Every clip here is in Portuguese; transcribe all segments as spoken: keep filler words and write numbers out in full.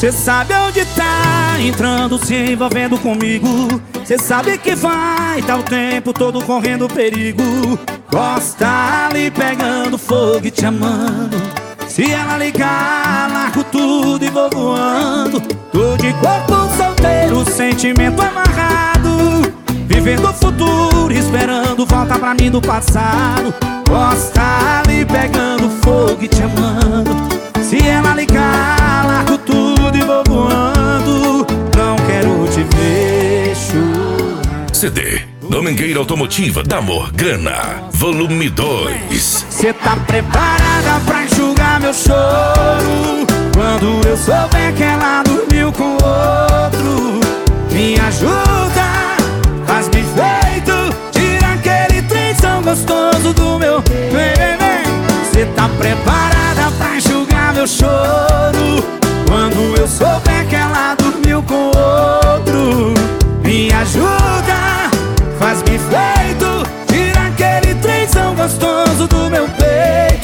Cê sabe onde tá entrando, se envolvendo comigo. Cê sabe que vai tá o tempo todo correndo perigo. Gosta ali pegando fogo e te amando. Se ela ligar, largo tudo e vou voando. Tô de corpo solteiro, sentimento amarrado, vivendo o futuro, esperando volta pra mim do passado. Gosta ali pegando fogo e te amando. Se ela ligar, largo tudo e vou voando. Não quero te ver chorar. C D Domingueira Automotiva da Morgana, volume dois. Cê tá preparada pra enxugar meu choro quando eu souber que ela dormiu com outro? Me ajuda, faz bem feito, tira aquele trenzão gostoso do meu. Vem, vem, vem. Cê tá preparada pra enxugar meu choro quando eu souber que ela dormiu com outro? Me ajuda, faz bem feito, tira aquele trenzão gostoso do meu peito.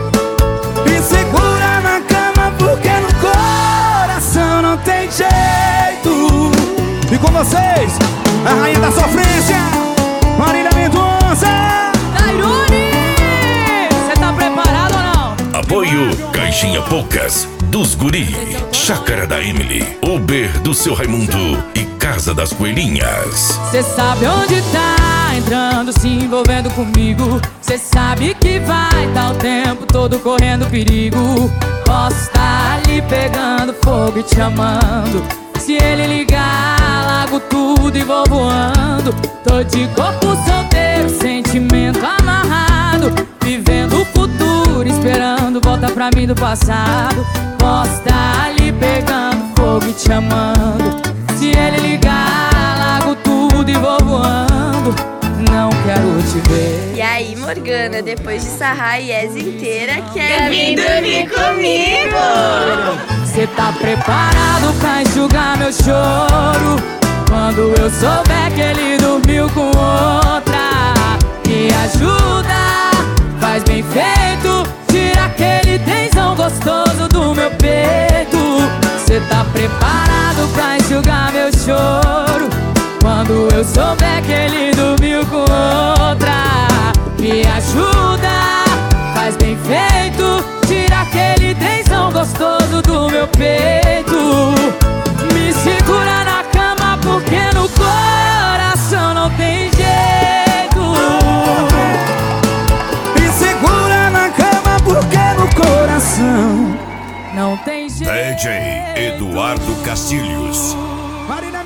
Me segura na cama porque no coração não tem jeito. E com vocês, a rainha da sofrência, Marília Mendonça. Tairone, cê tá preparado ou não? Apoio Caixinha Poucas dos Guri, Chácara da Emily, Uber do seu Raimundo e Casa das Coelhinhas. Cê sabe onde tá entrando, se envolvendo comigo. Cê sabe que vai tá o tempo todo correndo perigo. Posso tá ali pegando fogo e te amando. Se ele ligar, largo tudo e vou voando. Tô de corpo solteiro, sentimento amarrado, vivendo o futuro, esperando volta pra mim do passado. Posso tá ali pegando fogo e te amando. Se ele ligar, largo tudo e vou voando. Não quero te ver. E aí, Morgana, depois de sarrar a Yes inteira, quer vir dormir comigo? Cê tá preparado pra enxugar meu choro quando eu souber que ele dormiu com outra? Me ajuda, faz bem feito, tira aquele tensão gostoso do meu peito. Cê tá preparado pra enxugar meu choro quando eu souber que ele dormiu com outra? Me ajuda, faz bem feito, tira aquele tensão gostoso do meu peito. Me segura na cama porque no coração não tem jeito. Me segura na cama porque no coração não tem jeito. D J Eduardo Castilhos. Marília